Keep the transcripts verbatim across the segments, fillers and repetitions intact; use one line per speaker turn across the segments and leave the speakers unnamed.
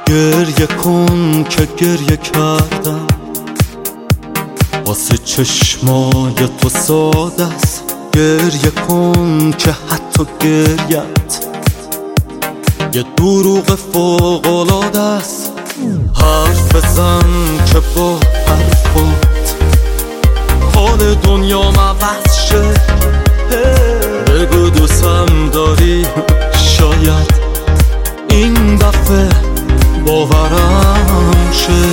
گریه کن که گریه کردم واسه چشمای تو ساده است. گریه کن که حتی گریت یه دروغ فوق‌العاده است. حرف بزن که با حرفات حال دنیا عوض شه. بگو دوستم داری، شاید این دفعه باورم شه.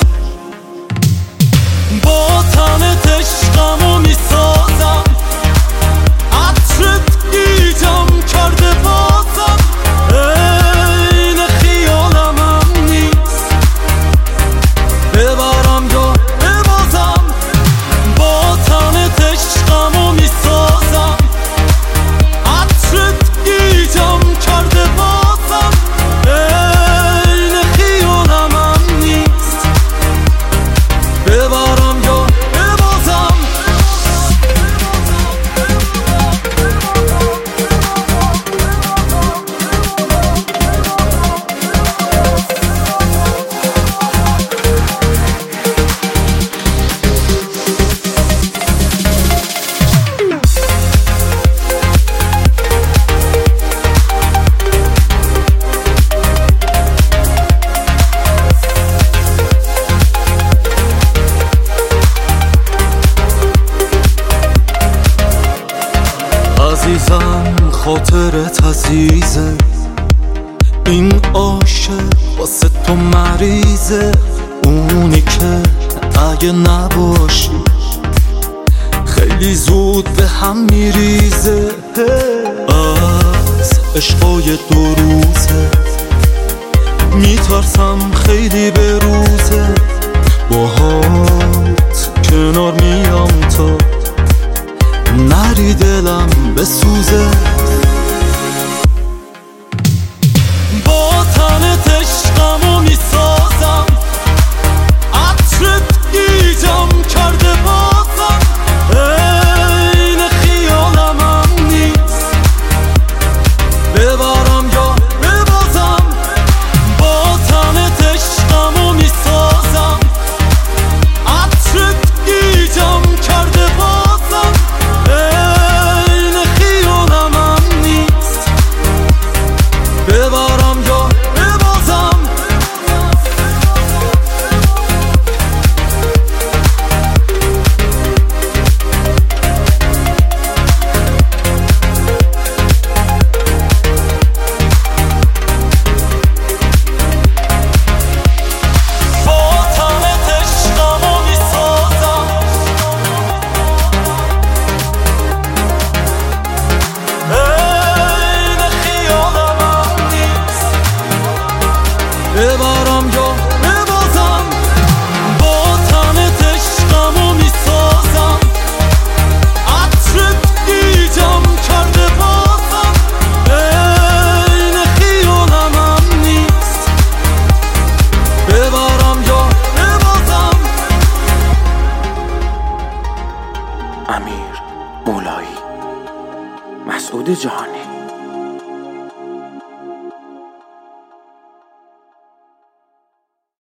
با تنت عشقمو میسازم، عطرت گیجم کرده بازم. این خیالم هم نیست، ببرم یا ببازم. با تنت عشقمو میسازم، عطرت گیجم کرده بازم. این خیالم هم نیست، ببرم یا ببازم. عزیزم خاطرت عزیزه، این عاشق واسه تو مریضه. اونی که اگه نباشی خیلی زود به هم میریزه. از عشقای دو روزه میترسم خیلی به روزه. باهات کنار میام تا نری دلم بسوزه. با تنت عشقمو میسازم، عطرت گیجم کرده بازم. این خیالم هم نیست، ببرم یا ببازم. با تنت عشقمو میسازم، عطرت گیجم کرده بازم. این خیالم هم نیست، ببرم یا ببازم. با تنت عشقمو میسازم، این خیالم هم نیست، ببرم یا ببازم. با تنت عشقمو میسازم، عطرت گیجم کرده بازم. این خیالم هم نیست، ببرم یا ببازم.
امیر مولایی، مسعود جهانی.